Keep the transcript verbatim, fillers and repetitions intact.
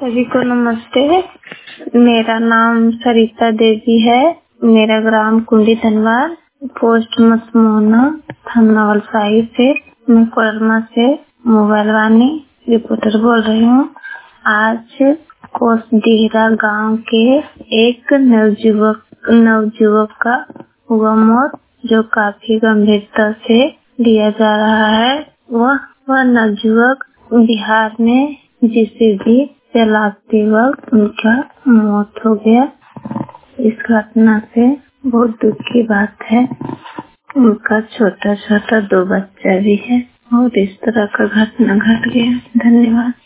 सभी को नमस्ते। मेरा नाम सरिता देवी है। मेरा ग्राम कुंडी धनवार, पोस्ट मसमोना, थाना वलसाई से। मैं कोडरमा से मोबाइल वानी रिपोर्टर बोल रही हूँ। आज कोसडीहरा गांव के एक नवजुवक नवजुवक का हुआ मौत, जो काफी गंभीरता से लिया जा रहा है। वह वह नवजुवक बिहार में जेसीबी चलाते वक्त उनका मौत हो गया। इस घटना से बहुत दुख की बात है। उनका छोटा छोटा दो बच्चा भी है और इस तरह का घटना घट गया। धन्यवाद।